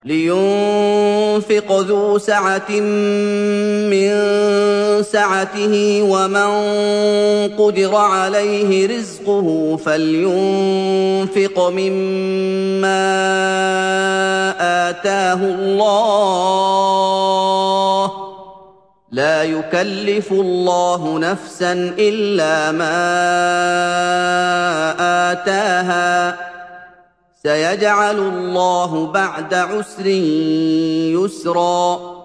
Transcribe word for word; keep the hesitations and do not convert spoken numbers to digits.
لينفق ذو سعة من سعته ومن قدر عليه رزقه فلينفق مما آتاه الله لا يكلف الله نفسا إلا ما آتاها سيجعل الله بعد عسر يسرا